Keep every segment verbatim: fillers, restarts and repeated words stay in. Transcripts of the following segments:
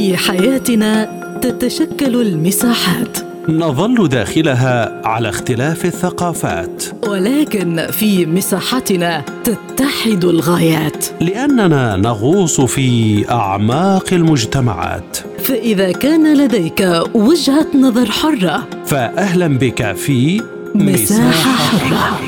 في حياتنا تتشكل المساحات، نظل داخلها على اختلاف الثقافات، ولكن في مساحتنا تتحد الغايات، لأننا نغوص في أعماق المجتمعات. فإذا كان لديك وجهة نظر حرة، فأهلا بك في مساحة حرة.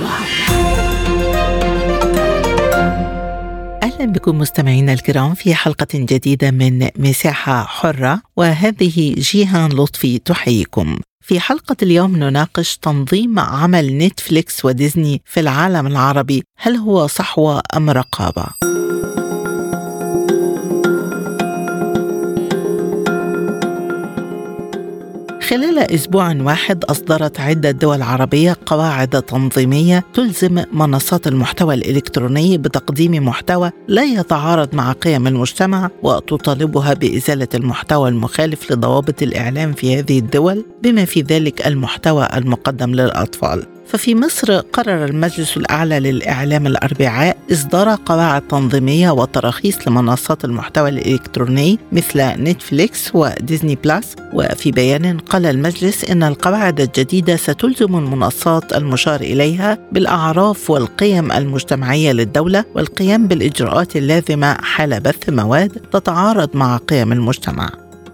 أهلا بكم مستمعينا الكرام في حلقة جديدة من مساحة حرة، وهذه جيهان لطفي تحييكم. في حلقة اليوم نناقش تنظيم عمل نتفليكس وديزني في العالم العربي، هل هو صحوة أم رقابة؟ خلال أسبوع واحد أصدرت عدة دول عربية قواعد تنظيمية تلزم منصات المحتوى الإلكتروني بتقديم محتوى لا يتعارض مع قيم المجتمع، وتطالبها بإزالة المحتوى المخالف لضوابط الإعلام في هذه الدول، بما في ذلك المحتوى المقدم للأطفال. ففي مصر قرر المجلس الأعلى للإعلام الأربعاء إصدار قواعد تنظيمية وتراخيص لمنصات المحتوى الإلكتروني مثل نتفليكس وديزني بلاس. وفي بيان قال المجلس إن القواعد الجديدة ستلزم المنصات المشار إليها بالأعراف والقيم المجتمعية للدولة والقيام بالإجراءات اللازمة حال بث مواد تتعارض مع قيم المجتمع.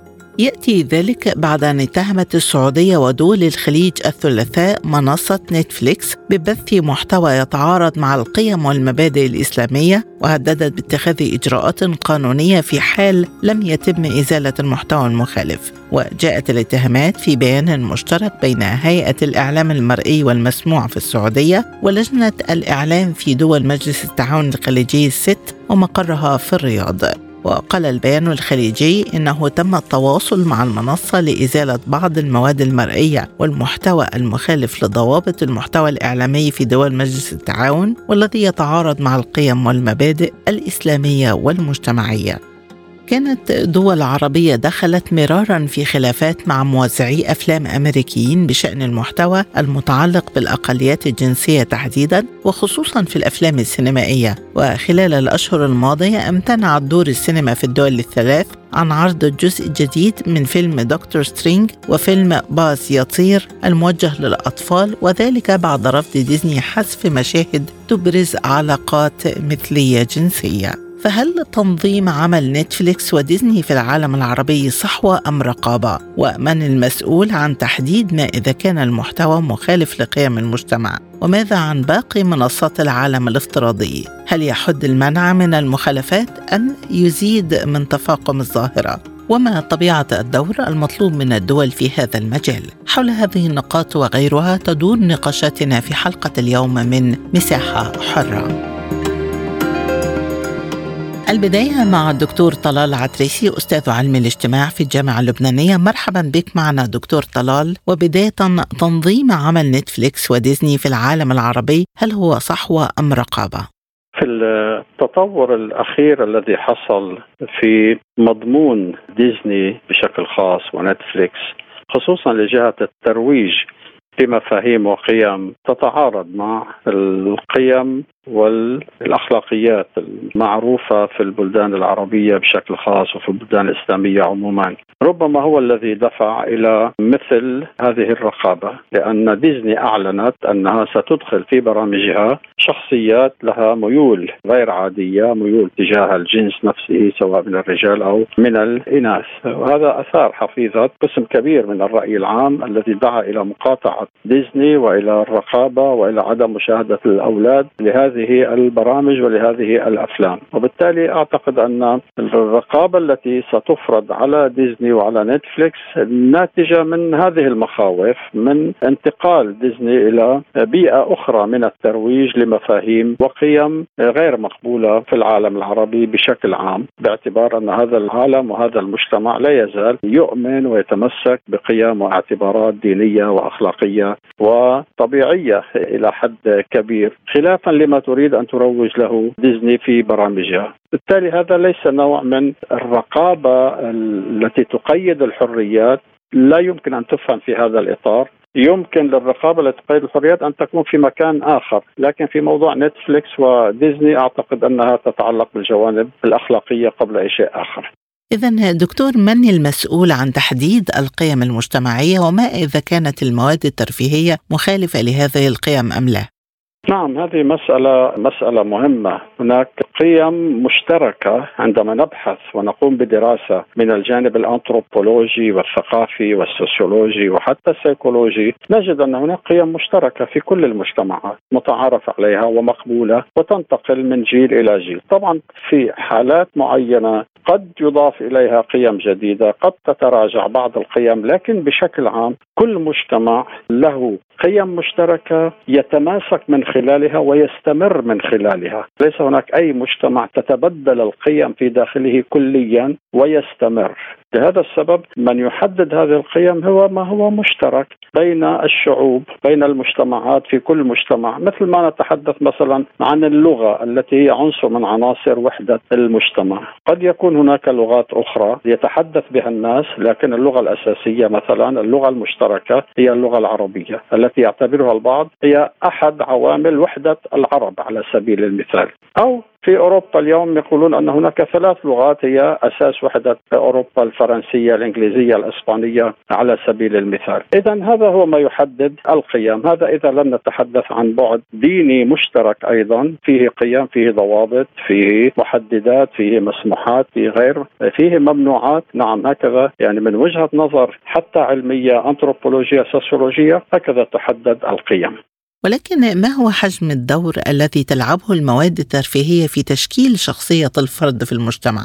يأتي ذلك بعد أن اتهمت السعودية ودول الخليج الثلاثاء منصة نتفليكس ببث محتوى يتعارض مع القيم والمبادئ الإسلامية، وهددت باتخاذ إجراءات قانونية في حال لم يتم إزالة المحتوى المخالف. وجاءت الاتهامات في بيان مشترك بين هيئة الإعلام المرئي والمسموع في السعودية ولجنة الإعلام في دول مجلس التعاون الخليجي الست ومقرها في الرياض. وقال البيان الخليجي إنه تم التواصل مع المنصة لإزالة بعض المواد المرئية والمحتوى المخالف لضوابط المحتوى الإعلامي في دول مجلس التعاون، والذي يتعارض مع القيم والمبادئ الإسلامية والمجتمعية. كانت دول عربية دخلت مرارا في خلافات مع موزعي أفلام أمريكيين بشأن المحتوى المتعلق بالأقليات الجنسية تحديدا، وخصوصا في الأفلام السينمائية. وخلال الأشهر الماضية امتنعت دور السينما في الدول الثلاث عن عرض الجزء الجديد من فيلم دكتور سترينج وفيلم باز يطير الموجه للأطفال، وذلك بعد رفض ديزني حذف مشاهد تبرز علاقات مثلية جنسية. فهل تنظيم عمل نتفليكس وديزني في العالم العربي صحوة أم رقابة؟ ومن المسؤول عن تحديد ما إذا كان المحتوى مخالف لقيم المجتمع؟ وماذا عن باقي منصات العالم الافتراضي؟ هل يحد المنع من المخالفات أم يزيد من تفاقم الظاهرة؟ وما طبيعة الدور المطلوب من الدول في هذا المجال؟ حول هذه النقاط وغيرها تدور نقاشاتنا في حلقة اليوم من مساحة حرة. البداية مع الدكتور طلال عتريسي، أستاذ علم الاجتماع في الجامعة اللبنانية. مرحبا بك معنا دكتور طلال. وبداية، تنظيم عمل نتفليكس وديزني في العالم العربي، هل هو صحوة أم رقابة؟ في التطور الأخير الذي حصل في مضمون ديزني بشكل خاص ونتفليكس، خصوصا لجهة الترويج بمفاهيم وقيم تتعارض مع القيم والأخلاقيات المعروفة في البلدان العربية بشكل خاص وفي البلدان الإسلامية عموما، ربما هو الذي دفع إلى مثل هذه الرقابة، لأن ديزني أعلنت أنها ستدخل في برامجها شخصيات لها ميول غير عادية، ميول تجاه الجنس نفسه سواء من الرجال أو من الإناث. وهذا أثار حفيظة قسم كبير من الرأي العام الذي دعا إلى مقاطعة ديزني وإلى الرقابة وإلى عدم مشاهدة الأولاد لهذه البرامج ولهذه الأفلام. وبالتالي أعتقد أن الرقابة التي ستفرض على ديزني وعلى نتفليكس ناتجة من هذه المخاوف، من انتقال ديزني إلى بيئة أخرى من الترويج لمفاهيم وقيم غير مقبولة في العالم العربي بشكل عام، باعتبار أن هذا العالم وهذا المجتمع لا يزال يؤمن ويتمسك بقيم واعتبارات دينية وأخلاقية وطبيعية إلى حد كبير، خلافا لما تريد أن تروج له ديزني في برامجها. بالتالي هذا ليس نوع من الرقابة التي تقيد الحريات، لا يمكن أن تفهم في هذا الإطار. يمكن للرقابة التي تقيد الحريات أن تكون في مكان آخر، لكن في موضوع نتفليكس وديزني أعتقد أنها تتعلق بالجوانب الأخلاقية قبل أي شيء آخر. إذن دكتور، من المسؤول عن تحديد القيم المجتمعية، وما إذا كانت المواد الترفيهية مخالفة لهذه القيم أم لا؟ نعم، هذه مسألة مسألة مهمة. هناك قيم مشتركة عندما نبحث ونقوم بدراسة من الجانب الأنثروبولوجي والثقافي والسوسيولوجي وحتى السيكولوجي، نجد أن هناك قيم مشتركة في كل المجتمعات متعارف عليها ومقبولة وتنتقل من جيل إلى جيل. طبعا في حالات معينة قد يضاف إليها قيم جديدة، قد تتراجع بعض القيم، لكن بشكل عام كل مجتمع له قيم مشتركة يتماسك من خلالها ويستمر من خلالها. ليس هناك أي مجتمع تتبدل القيم في داخله كليا ويستمر. لهذا السبب من يحدد هذه القيم هو ما هو مشترك بين الشعوب، بين المجتمعات في كل مجتمع، مثل ما نتحدث مثلا عن اللغة التي هي عنصر من عناصر وحدة المجتمع. قد يكون هناك لغات أخرى يتحدث بها الناس، لكن اللغة الأساسية مثلا اللغة المشتركة هي اللغة العربية التي يعتبرها البعض هي أحد عوامل وحدة العرب على سبيل المثال. أو في أوروبا اليوم يقولون أن هناك ثلاث لغات هي أساس وحدة أوروبا: الفرنسية، الإنجليزية، الإسبانية على سبيل المثال. إذن هذا هو ما يحدد القيم. هذا إذا لم نتحدث عن بعد ديني مشترك، أيضا فيه قيم، فيه ضوابط، فيه محددات، فيه مسموحات، فيه غير، فيه ممنوعات. نعم، هكذا يعني من وجهة نظر حتى علمية أنثروبولوجية سوسيولوجية هكذا تحدد القيم. ولكن ما هو حجم الدور الذي تلعبه المواد الترفيهية في تشكيل شخصية الفرد في المجتمع؟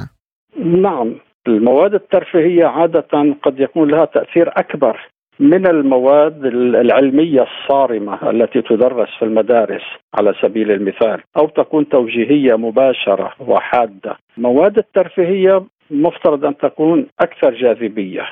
نعم، المواد الترفيهية عادة قد يكون لها تأثير أكبر من المواد العلمية الصارمة التي تدرس في المدارس على سبيل المثال، أو تكون توجيهية مباشرة وحادة. مواد الترفيهية مفترض أن تكون أكثر جاذبية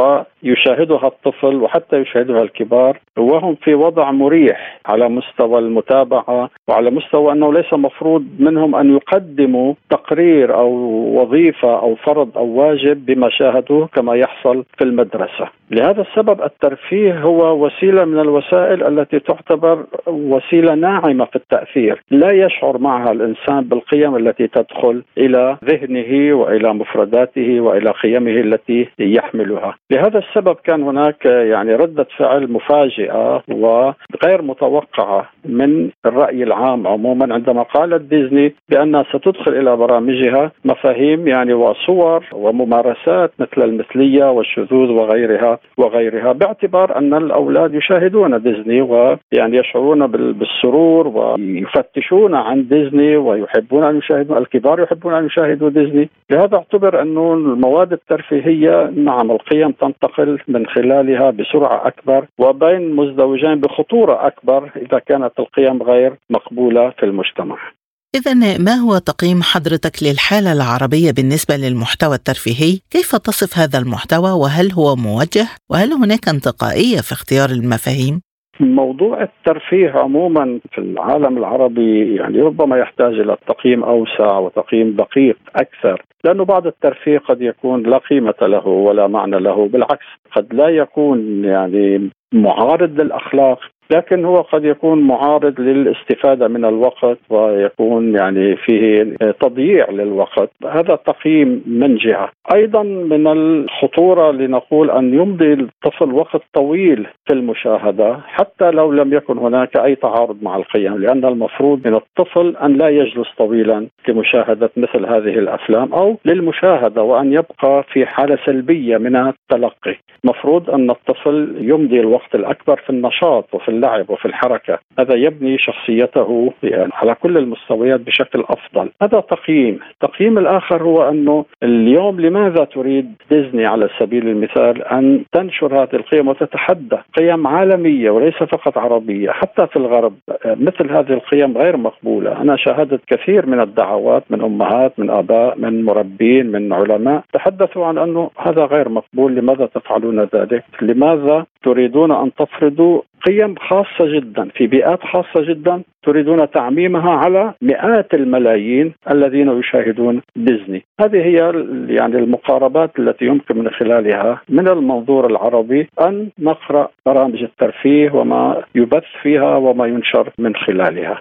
ويشاهدها الطفل وحتى يشاهدها الكبار وهم في وضع مريح على مستوى المتابعة، وعلى مستوى أنه ليس مفروض منهم أن يقدموا تقرير أو وظيفة أو فرض أو واجب بما شاهدوه كما يحصل في المدرسة. لهذا السبب الترفيه هو وسيلة من الوسائل التي تعتبر وسيلة ناعمة في التأثير، لا يشعر معها الإنسان بالقيم التي تدخل إلى ذهنه وإلى مفرداته وإلى قيمه التي يحملها. لهذا السبب كان هناك يعني ردة فعل مفاجئة وغير متوقعة من الرأي العام عموما عندما قالت ديزني بأنها ستدخل إلى برامجها مفاهيم يعني وصور وممارسات مثل المثلية والشذوذ وغيرها وغيرها، باعتبار أن الأولاد يشاهدون ديزني ويعني يشعرون بالسرور ويفتشون عن ديزني ويحبون أن يشاهدوا، الكبار يحبون أن يشاهدوا ديزني. لهذا اعتبر أنه المواد الترفيهية نعم القيم تنتقل من خلالها بسرعة أكبر وبين مزدوجين بخطورة أكبر إذا كانت القيم غير مقبولة في المجتمع. إذن ما هو تقييم حضرتك للحالة العربية بالنسبة للمحتوى الترفيهي؟ كيف تصف هذا المحتوى، وهل هو موجه، وهل هناك انتقائية في اختيار المفاهيم؟ موضوع الترفيه عموما في العالم العربي يعني ربما يحتاج إلى تقييم أوسع وتقييم دقيق أكثر، لأنه بعض الترفيه قد يكون لا قيمة له ولا معنى له، بالعكس قد لا يكون يعني معارض للأخلاق، لكن هو قد يكون معارض للاستفادة من الوقت ويكون يعني فيه تضييع للوقت. هذا تقييم من جهة. أيضا من الخطورة لنقول أن يمضي الطفل وقت طويل في المشاهدة حتى لو لم يكن هناك أي تعارض مع القيم، لأن المفروض من الطفل أن لا يجلس طويلا لمشاهدة مثل هذه الأفلام أو للمشاهدة وأن يبقى في حالة سلبية من التلقي. مفروض أن الطفل يمضي الوقت الأكبر في النشاط وفي اللعب وفي الحركة، هذا يبني شخصيته يعني على كل المستويات بشكل أفضل. هذا تقييم. التقييم الآخر هو أنه اليوم لماذا تريد ديزني على سبيل المثال أن تنشر هذه القيم وتتحدى قيم عالمية وليس فقط عربية؟ حتى في الغرب مثل هذه القيم غير مقبولة. أنا شاهدت كثير من الدعوات من أمهات، من آباء، من مربين، من علماء تحدثوا عن أنه هذا غير مقبول. لماذا تفعلون ذلك؟ لماذا تريدون أن تفرضوا قيم خاصة جدا في بيئات خاصة جدا تريدون تعميمها على مئات الملايين الذين يشاهدون ديزني؟ هذه هي يعني المقاربات التي يمكن من خلالها من المنظور العربي أن نقرأ برامج الترفيه وما يبث فيها وما ينشر من خلالها.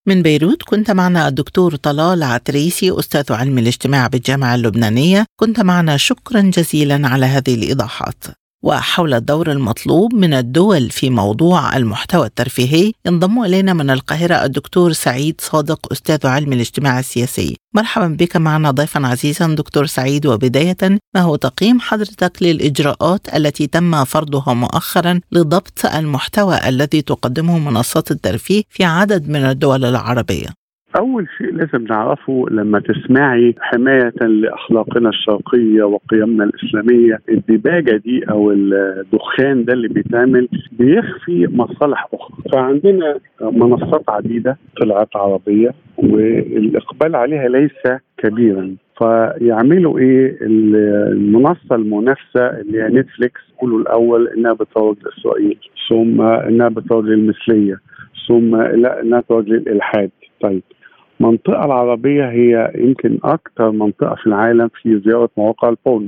من بيروت كنت معنا الدكتور طلال عتريسي أستاذ علم الاجتماع بالجامعة اللبنانية. كنت معنا، شكرا جزيلا على هذه الإيضاحات. وحول الدور المطلوب من الدول في موضوع المحتوى الترفيهي ينضم إلينا من القاهرة الدكتور سعيد صادق أستاذ علم الاجتماع السياسي. مرحبا بك معنا ضيفا عزيزا دكتور سعيد. وبداية، ما هو تقييم حضرتك للإجراءات التي تم فرضها مؤخرا لضبط المحتوى الذي تقدمه منصات الترفيه في عدد من الدول العربية؟ أول شيء لازم نعرفه لما تسمعي حماية لأخلاقنا الشرقية وقيمنا الإسلامية، الدباجة دي أو الدخان ده اللي بيتعمل بيخفي مصالح أخرى. فعندنا منصات عديدة طلعت عربية والإقبال عليها ليس كبيرا، فيعملوا إيه؟ المنصة المنافسة اللي هي نتفليكس قولوا الأول إنها بتروج لإسرائيل، ثم إنها بتروج للمثلية، ثم لا إنها بتروج للإلحاد. طيب، المنطقة العربية هي يمكن أكثر منطقة في العالم في زيارة مواقع البورنو.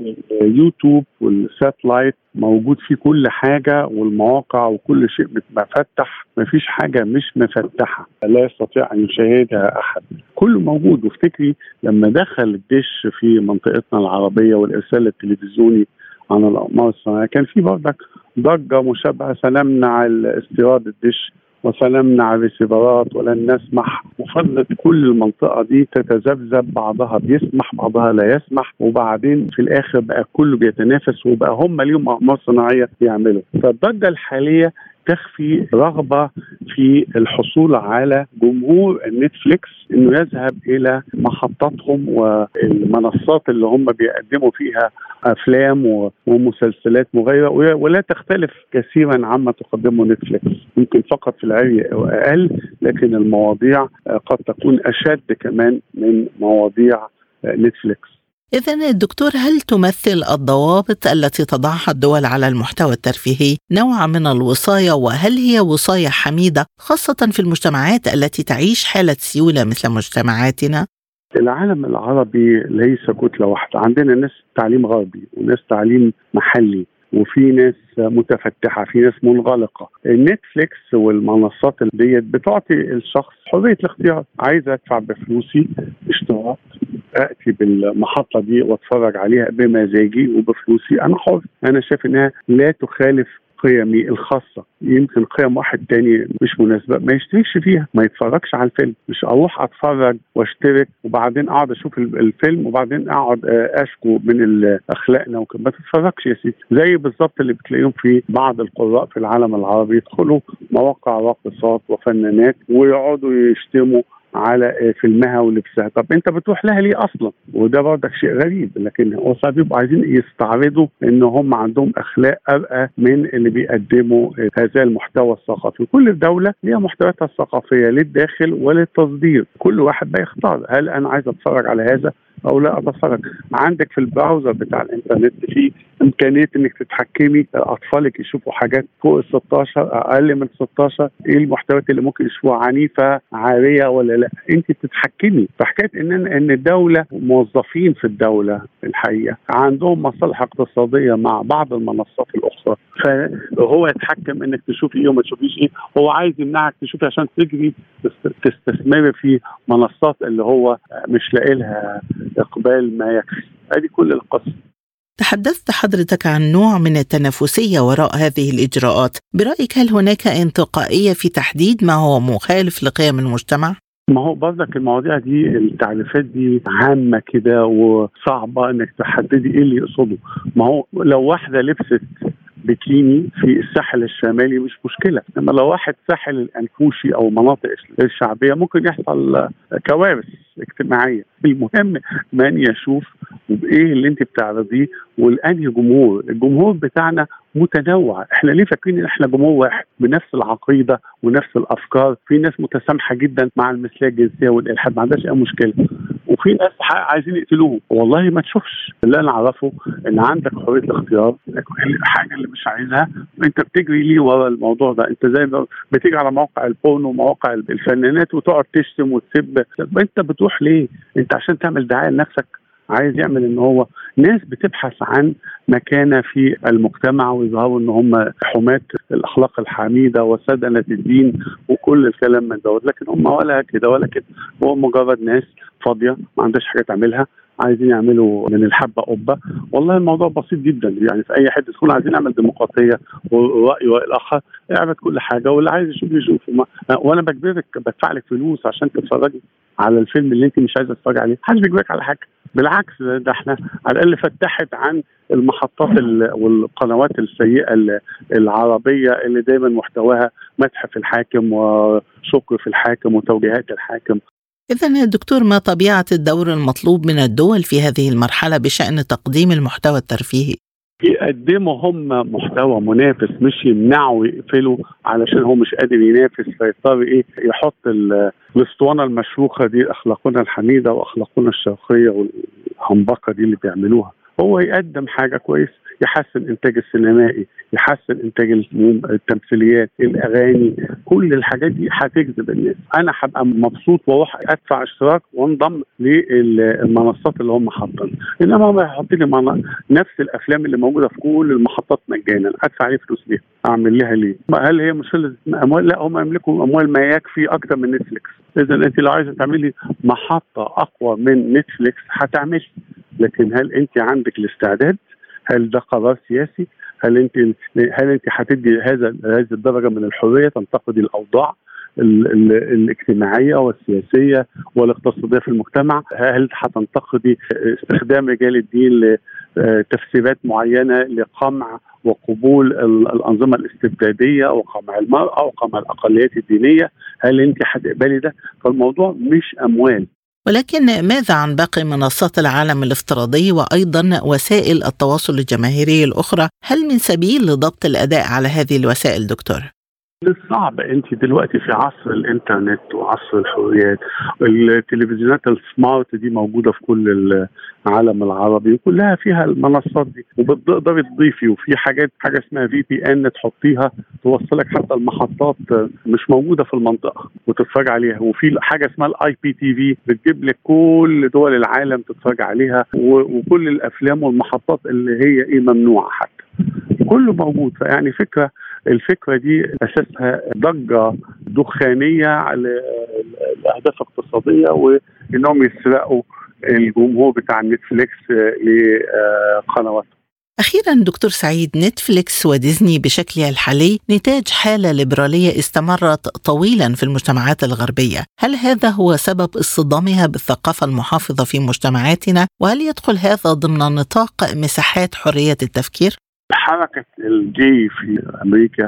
اليوتيوب والساتلايت موجود فيه كل حاجة، والمواقع وكل شيء مفتح، مفيش حاجة مش مفتحة لا يستطيع أن يشاهدها أحد، كله موجود. وافتكري لما دخل الدش في منطقتنا العربية والإرسال التلفزيوني عن الأقمار الصناعية كان في برضك ضجة مشابهة، سنمنع استيراد الدش وسنمنع الريسيفرات ولن نسمح، وفضلت كل المنطقة دي تتذبذب، بعضها بيسمح بعضها لا يسمح، وبعدين في الآخر بقى كله بيتنافس وبقى هم ليهم أقمار صناعية يعملوا. فالضجة الحالية تخفي رغبة في الحصول على جمهور النتفليكس انه يذهب الى محطاتهم والمنصات اللي هم بيقدموا فيها افلام ومسلسلات مغايرة، ولا تختلف كثيرا عما تقدمه نتفليكس، يمكن فقط في العري اقل، لكن المواضيع قد تكون اشد كمان من مواضيع نتفليكس. إذن الدكتور، هل تمثل الضوابط التي تضعها الدول على المحتوى الترفيهي نوع من الوصاية، وهل هي وصاية حميدة خاصة في المجتمعات التي تعيش حالة سيولة مثل مجتمعاتنا؟ العالم العربي ليس كتلة واحدة، عندنا ناس تعليم غربي وناس تعليم محلي، وفي ناس متفتحة، في ناس منغلقة. النتفليكس والمنصات ديت بتعطي الشخص حرية الاختيار، عايز ادفع بفلوسي اشتراك، اتي بالمحطة دي واتفرج عليها بمزاجي وبفلوسي، انا حر. انا شايف انها لا تخالف قيمي الخاصة. يمكن قيم واحد تاني مش مناسبة ما يشتركش فيها، ما يتفرجش على الفيلم. مش اروح اتفرج واشترك وبعدين اقعد اشوف الفيلم وبعدين اقعد اشكو من اخلاقنا وكده، ما تتفرجش يا سيدي. زي بالظبط اللي بتلاقيهم في بعض القراء في العالم العربي يدخلوا مواقع راقصات وفنانات ويقعدوا يشتموا على فيلمها ولبسها. طب انت بتروح لها ليه اصلا؟ وده برضك شيء غريب، لكن هو صعب بيبقوا عايزين يستعرضوا ان هم عندهم اخلاق ارقى من اللي بيقدموا هذا المحتوى الثقافي. كل دوله ليها محتوياتها الثقافيه للداخل وللتصدير، كل واحد بقى يختار هل انا عايز اتفرج على هذا او لا اتفرج. عندك في البراوزر بتاع الانترنت في امكانيه انك تتحكمي اطفالك يشوفوا حاجات فوق ال ستاشر، اقل من ستاشر، ايه المحتويات اللي ممكن يشوفوها، عنيفه عاريه ولا لا، انت بتتحكمي. فحكايه ان ان الدوله موظفين في الدوله الحقيقه عندهم مصالح اقتصاديه مع بعض المنصات الاخرى، فهو يتحكم انك تشوفي ايه وما تشوفيش ايه. هو عايز يمنعك تشوفي عشان تجري تستثمري في منصات اللي هو مش لاقي لها اقبال ما يكفي. هذه كل القصه. تحدثت حضرتك عن نوع من التنافسية وراء هذه الإجراءات، برأيك هل هناك انتقائية في تحديد ما هو مخالف لقيم المجتمع؟ ما هو برضك المواضيع دي التعريفات دي عامة كده وصعبة انك تحددي ايه اللي يقصده. ما هو لو واحدة لبست بكيني في الساحل الشمالي مش مشكلة، انما لو واحد ساحل الأنفوشي او مناطق الشعبية ممكن يحصل كوارث اجتماعية. المهم من يشوف وايه اللي انت بتعرضيه والانهي جمهور. الجمهور بتاعنا متنوع، احنا ليه فاكرين ان احنا جمهور واحد بنفس العقيدة ونفس الافكار؟ في ناس متسامحة جدا مع المثلية الجنسية والالحاد، ما عندهاش اي مشكلة، وفي ناس عايزين يقتلوهم. والله ما تشوفش. اللي انا اعرفه ان عندك حريه الاختيار، الحاجه اللي مش عايزها انت بتجري ليه ورا الموضوع ده. انت زي ما بتيجي على مواقع البورنو ومواقع الفنانات وتقعد تشتم وتسب، انت بتروح ليه؟ انت عشان تعمل دعايه لنفسك عايز يعمل ان هو ناس بتبحث عن مكانة في المجتمع ويظهروا ان هم حماة الاخلاق الحميدة وسدنة الدين وكل الكلام من دوت، لكن هم ولا كده ولا كده، هو مجرد ناس فاضية ما عندهاش حاجة تعملها، عايزين يعملوا من الحبة قبة. والله الموضوع بسيط جدا، يعني في اي حد تكون عايزين نعمل ديمقراطية ورأي والاخر اعمل كل حاجة، واللي عايز يشوف يشوف، وانا بجبرك بدفع لك فلوس عشان تتفرجي على الفيلم اللي انت مش عايزه تتفرج عليه، محدش بيجبرك على حاجه، بالعكس ده احنا على الاقل فتحت عن المحطات والقنوات السيئه العربيه اللي دايما محتواها مدح في الحاكم وشكر في الحاكم وتوجيهات الحاكم. إذن دكتور، ما طبيعة الدور المطلوب من الدول في هذه المرحلة بشأن تقديم المحتوى الترفيهي؟ يقدموا هم محتوى منافس، مش يمنعوا يقفلوا علشان هو مش قادر ينافس، فيضطر ايه يحط الاسطوانه المشروخه دي اخلاقنا الحميده واخلاقنا الشرقيه والهمبكه دي اللي بيعملوها. هو يقدم حاجه كويس، يحسن انتاج السينمائي، يحسن انتاج التمثيليات، الاغاني، كل الحاجات دي هتجذب الناس. انا هبقى مبسوط واروح ادفع اشتراك وانضم للمنصات اللي هم حاطينها، انما هم هيحط لي نفس الافلام اللي موجوده في كل المحطات مجانا، ادفع عليه فلوس ليه؟ اعمل لها ليه؟ هل هي مشكله اموال؟ لا، هم يملكوا اموال ما يكفي اكتر من نتفليكس. اذا انت لو عايزه تعملي محطه اقوى من نتفليكس هتعملي، لكن هل انت عندك الاستعداد؟ هل ده قرار سياسي؟ هل انت هل انت هتدي هذا هذه الدرجه من الحريه تنتقدي الاوضاع ال ال الاجتماعيه والسياسيه والاقتصاديه في المجتمع؟ هل هتنتقدي استخدام رجال الدين لتفسيرات معينه لقمع وقبول الانظمه الاستبداديه وقمع المراه وقمع الاقليات الدينيه؟ هل انت هتقبلي ده؟ فالموضوع مش اموال. ولكن ماذا عن باقي منصات العالم الافتراضي وأيضا وسائل التواصل الجماهيري الأخرى؟ هل من سبيل لضبط الأداء على هذه الوسائل دكتور؟ صعب، انت دلوقتي في عصر الانترنت وعصر الحريات، التلفزيونات السمارت دي موجوده في كل العالم العربي وكلها فيها المنصات دي، وبتقدري تضيفي، وفي حاجات حاجه اسمها في بي ان تحطيها توصلك حتى المحطات مش موجوده في المنطقه وتتفرج عليها، وفي حاجه اسمها الاي بي تي في بتجيب لك كل دول العالم تتفرج عليها، وكل الافلام والمحطات اللي هي ايه ممنوعه حتى كله موجود. فيعني فكره الفكرة دي أساسها ضجة دخانية على الأهداف اقتصادية وإنهم يسرقوا الجمهور بتاع نتفليكس لقنوات. أخيرا دكتور سعيد، نتفليكس وديزني بشكلها الحالي نتاج حالة ليبرالية استمرت طويلا في المجتمعات الغربية، هل هذا هو سبب اصطدامها بالثقافة المحافظة في مجتمعاتنا؟ وهل يدخل هذا ضمن نطاق مساحات حرية التفكير؟ حركة الجي في أمريكا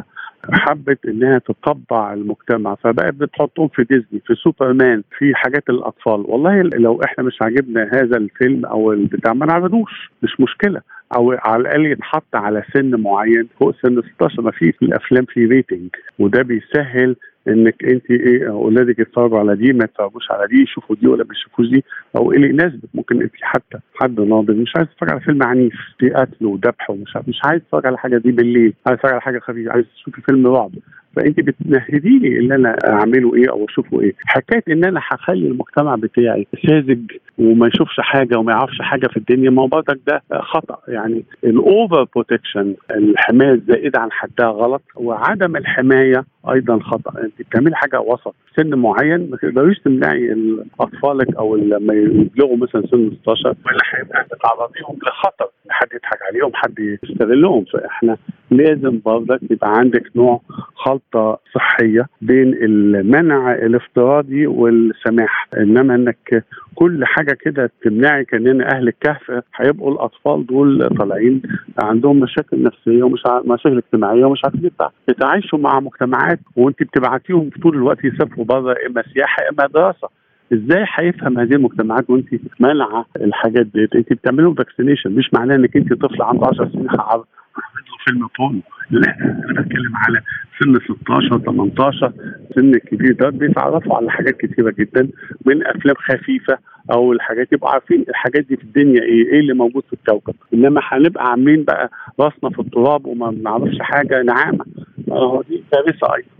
حبت إنها تطبع المجتمع، فبقت بتحطهم في ديزني، في سوبرمان، في حاجات الأطفال. والله لو إحنا مش عاجبنا هذا الفيلم أو البتاع ما نعرضوش، مش مشكلة، أو على الأقل يتحط على سن معين فوق سن ستاشر. ما في في الأفلام في ريتنج، وده بيسهل انك انت ايه اولادك يتفرجوا على دي، ما يتفرجوش على دي، يشوفوا دي ولا ما يشوفوش دي، او ايه اللي يناسبك. ممكن انت حتى حد ناضج مش عايز يتفرج على فيلم عنيف في قتل وذبح ومش مش عايز يتفرج على حاجه دي بالليل، عايز يتفرج على حاجه خفيفه، عايز تشوفي فيلم رعب، فانت بتمهدي لي ان انا اعمله ايه او اشوفه ايه. حكايه ان انا هخلي المجتمع بتاعي ساذج وما يشوفش حاجه وما يعرفش حاجه في الدنيا، ما برضك ده خطا. يعني الاوفر بروتكشن، الحمايه الزائده عن حدها غلط، وعدم الحمايه ايضا خطا. انت بتعملي حاجه وسط، سن معين ما تقدريش تمنعي اطفالك او لما يبلغوا مثلا سن ستاشر ولا هيبقى تعرضيهم لخطر، حد يضحك عليهم، حد يستغلهم. فاحنا لازم برضك يبقى عندك نوع خلطه صحيه بين المنع الافتراضي والسماح، انما انك كل حاجه كده تمنعي. كان اهل الكهف هيبقوا الاطفال دول طالعين عندهم مشاكل نفسيه ومش مشاكل اجتماعيه ومش عارفين يتعايشوا مع مجتمعات، وانت بتبعتيهم طول الوقت يسافروا بره، اما سياحه اما دراسه. ازاي هيفهم هذه المجتمعات وانت مانعه الحاجات دي؟ انت بتعملوا فاكسينيشن، مش معناه انك انت طفل عنده عشر سنين هعرض فيلم بورنو، لا، انا بتكلم على سن ستاشر تمنتاشر، سن الكبير ده بيتعرفوا على حاجات كتيره جدا من افلام خفيفه او الحاجات، يبقوا عارفين الحاجات دي في الدنيا ايه ايه اللي موجود في الكوكب. انما هنبقى عاملين بقى راسنا في التراب وما بنعرفش حاجه، نعامه، اه دي كارثه ايضا.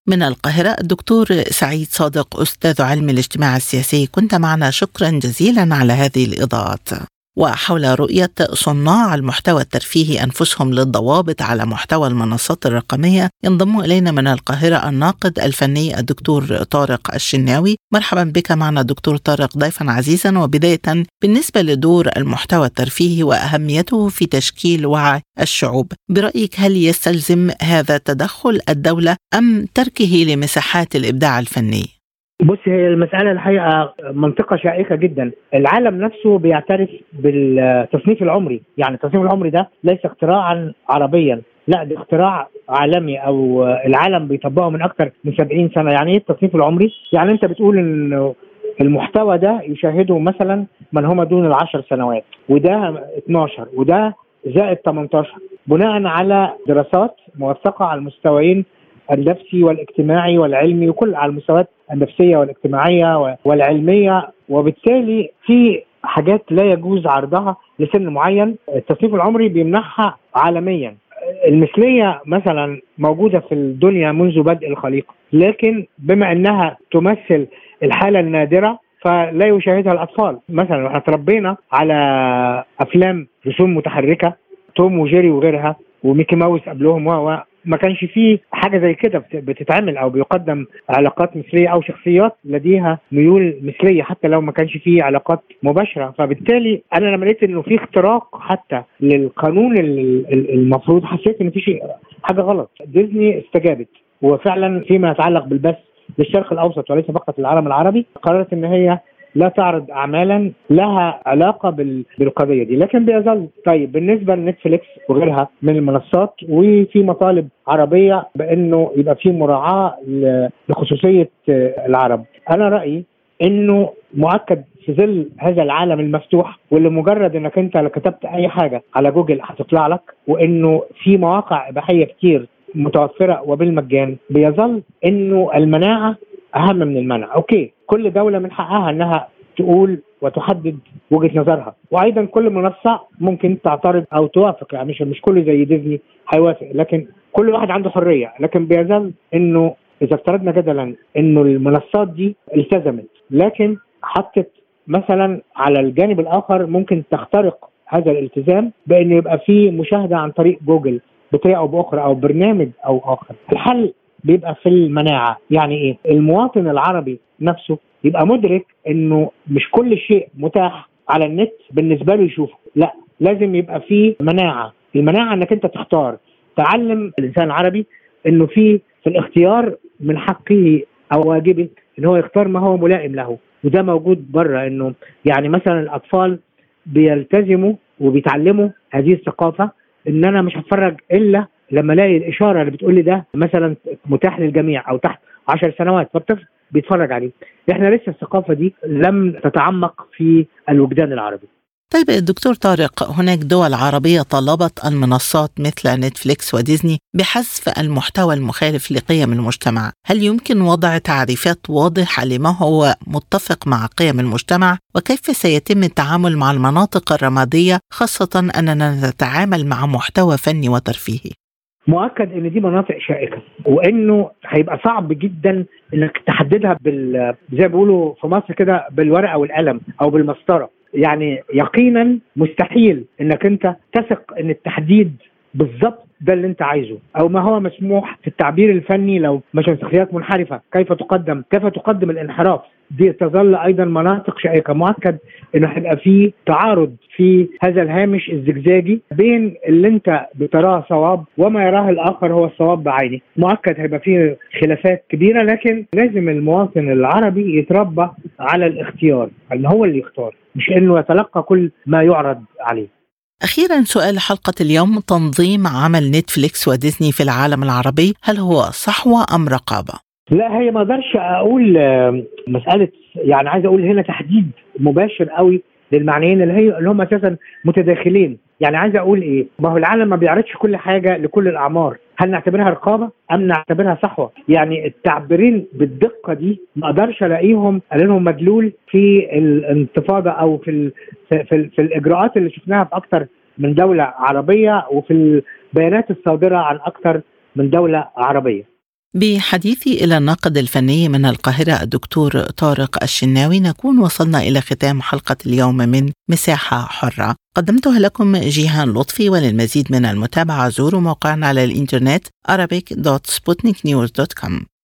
من القاهرة الدكتور سعيد صادق، أستاذ علم الاجتماع السياسي، كنت معنا، شكرا جزيلا على هذه الإضاءات. وحول رؤية صناع المحتوى الترفيهي أنفسهم للضوابط على محتوى المنصات الرقمية، ينضم إلينا من القاهرة الناقد الفني الدكتور طارق الشناوي. مرحبا بك معنا دكتور طارق ضيفا عزيزا. وبداية، بالنسبة لدور المحتوى الترفيهي وأهميته في تشكيل وعي الشعوب، برأيك هل يستلزم هذا تدخل الدولة أم تركه لمساحات الإبداع الفني؟ بص، هي المسألة الحقيقة منطقة شائكة جدا. العالم نفسه بيعترف بالتصنيف العمري، يعني التصنيف العمري ده ليس اختراعا عربيا، لا ده اختراع عالمي، او العالم بيطبقه من اكثر من سبعين سنة. يعني ايه التصنيف العمري؟ يعني انت بتقول ان المحتوى ده يشاهده مثلا من هم دون العشر سنوات، وده اتناشر، وده زائد تمنتاشر، بناء على دراسات موثقة على المستويين النفسي والاجتماعي والعلمي، وكل على المستويات النفسية والاجتماعية والعلمية. وبالتالي في حاجات لا يجوز عرضها لسن معين. التصنيف العمري بيمنحها عالميا. المثلية مثلا موجودة في الدنيا منذ بدء الخليقة، لكن بما انها تمثل الحالة النادرة فلا يشاهدها الأطفال. مثلا احنا تربينا على أفلام رسوم متحركة، توم وجيري وغيرها، وميكي ماوس قبلهم، و ما كانش فيه حاجة زي كده بتتعمل أو بيقدم علاقات مثلية أو شخصيات لديها ميول مثلية، حتى لو ما كانش فيه علاقات مباشرة. فبالتالي أنا لما لقيت إنه في اختراق حتى للقانون المفروض، حسيت إن في شيء حاجة غلط. ديزني استجابت، وفعلا فيما يتعلق بالبث للشرق الأوسط وليس فقط العالم العربي، قررت إن هي لا تعرض أعمالا لها علاقة بالقضية دي. لكن بيظل طيب بالنسبة لنتفليكس وغيرها من المنصات، وفي مطالب عربية بأنه يبقى في مراعاة لخصوصية العرب. أنا رأيي أنه مؤكد في ظل هذا العالم المفتوح، واللي مجرد أنك أنت لو كتبت أي حاجة على جوجل هتطلع لك، وأنه في مواقع إباحية كتير متوفرة وبالمجان، بيظل أنه المناعة أهم من المنع. أوكي، كل دولة من حقها أنها تقول وتحدد وجهة نظرها، وأيضا كل منصة ممكن تعترض أو توافق. يعني مش مش كل زي ديزني هيوافق، لكن كل واحد عنده حرية. لكن بيظل إنه إذا افترضنا جدلا إنه المنصات دي التزمت، لكن حطت مثلا على الجانب الآخر ممكن تخترق هذا الالتزام بأن يبقى فيه مشاهدة عن طريق جوجل بطريقة أو بأخرى، أو برنامج أو آخر. الحل بيبقى في المناعة. يعني ايه؟ المواطن العربي نفسه يبقى مدرك انه مش كل شيء متاح على النت بالنسبة له يشوفه، لا، لازم يبقى فيه مناعة. المناعة انك انت تختار. تعلم الانسان العربي انه في في الاختيار من حقه او واجبه ان هو يختار ما هو ملائم له، وده موجود بره. انه يعني مثلا الاطفال بيلتزموا وبيتعلموا هذه الثقافة، ان انا مش هتفرج الا لما الاقي الاشاره اللي بتقول لي ده مثلا متاح للجميع او تحت عشر سنوات، فالطفل بيتفرج عليه. احنا لسه الثقافه دي لم تتعمق في الوجدان العربي. طيب الدكتور طارق، هناك دول عربية طالبت المنصات مثل نتفليكس وديزني بحذف المحتوى المخالف لقيم المجتمع. هل يمكن وضع تعريفات واضحة لما هو متفق مع قيم المجتمع؟ وكيف سيتم التعامل مع المناطق الرمادية، خاصة أننا نتعامل مع محتوى فني وترفيهي؟ مؤكد ان دي مناطق شائكه، وانه هيبقى صعب جدا انك تحددها بال زي ما بيقولوا في مصر كده بالورقه والقلم او بالمسطره. يعني يقينا مستحيل انك انت تثق ان التحديد بالضبط ده اللي انت عايزه، او ما هو مسموح في التعبير الفني. لو مش شخصيات منحرفه كيف تقدم كيف تقدم الانحراف، دي تظل ايضا مناطق شائكه. مؤكد انه هيبقى في تعارض في هذا الهامش الزجزاجي بين اللي انت بتراه صواب وما يراه الاخر هو الصواب بعينه. مؤكد هيبقى في خلافات كبيره، لكن لازم المواطن العربي يتربى على الاختيار، ان هو اللي يختار، مش انه يتلقى كل ما يعرض عليه. أخيرا، سؤال حلقة اليوم: تنظيم عمل نتفليكس وديزني في العالم العربي، هل هو صحوة أم رقابة؟ لا، هي ما اقدرش اقول مسألة، يعني عايز اقول هنا تحديد مباشر قوي للمعنيين اللي هي اللي هم اساسا متداخلين. يعني عايز اقول ايه؟ ما هو العالم ما بيعرضش كل حاجة لكل الاعمار. هل نعتبرها رقابة ام نعتبرها صحوة؟ يعني التعبيرين بالدقة دي ما اقدرش الاقيهم لهم مدلول في الانتفاضة او في ال في, ال في الاجراءات اللي شفناها في اكتر من دولة عربية، وفي البيانات الصادرة عن اكتر من دولة عربية. بحديثي إلى الناقد الفني من القاهرة الدكتور طارق الشناوي نكون وصلنا إلى ختام حلقة اليوم من مساحة حرة. قدمتها لكم جيهان لطفي، وللمزيد من المتابعة زوروا موقعنا على الإنترنت arabic دوت سبوتنيك نيوز دوت كوم.